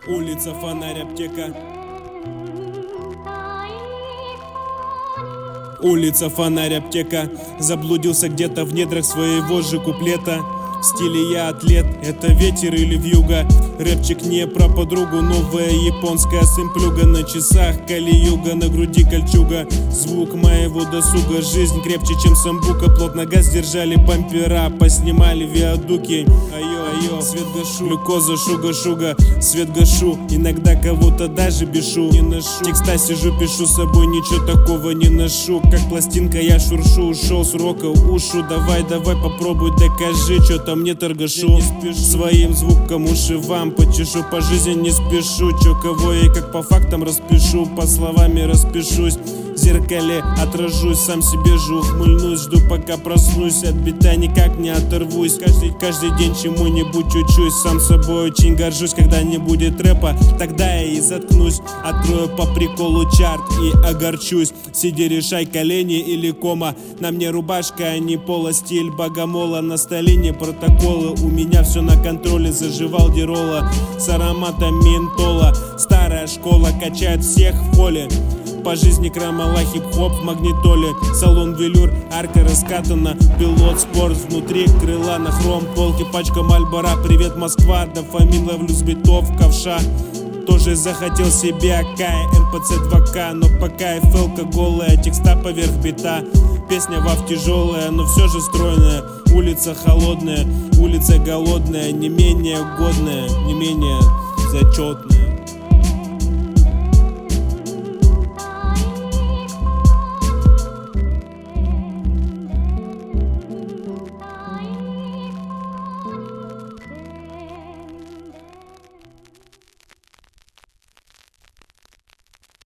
Улица, фонарь, аптека. Улица, фонарь, аптека. Заблудился где-то в недрах своего же куплета. В стиле я атлет, это ветер или вьюга. Рэпчик не про подругу, новая японская сымплюга. На часах кали-юга, на груди кольчуга. Звук моего досуга, жизнь крепче, чем самбука. Плотно газ держали бампера, поснимали виадуки. Айо-айо, свет гашу, глюкоза, шуга-шуга. Свет гашу, иногда кого-то даже бешу. Не ношу, текста сижу, пишу, с собой ничего такого не ношу. Как пластинка я шуршу, ушел с рока ушу. Давай, попробуй, докажи, что-то мне торгашу. Своим звуком уши вам почешу, по жизни не спешу. Чё, кого я как по фактам распишу, по словами распишусь. В зеркале отражусь, сам себе же ухмыльнусь. Жду пока проснусь, от бита никак не оторвусь. Каждый день чему-нибудь учусь. Сам собой очень горжусь, когда не будет рэпа, тогда я и заткнусь. Открою по приколу чарт и огорчусь. Сиди, решай, колени или кома. На мне рубашка, а не поло, стиль богомола. На столе не протоколы, у меня все на контроле. Заживал дирола с ароматом ментола. Старая школа качает всех в поле. По жизни крамола, хип-хоп в магнитоле. Салон велюр, арка раскатана. Пилот спорт внутри крыла. На хром полке пачка Мальбора. Привет, Москва, дофамин ловлю с битов ковша. Тоже захотел себе АК, МПЦ 2К. Но пока ФЛК голая, текста поверх бита. Песня вав тяжелая, но все же стройная. Улица холодная, улица голодная. Не менее годная, не менее зачетная.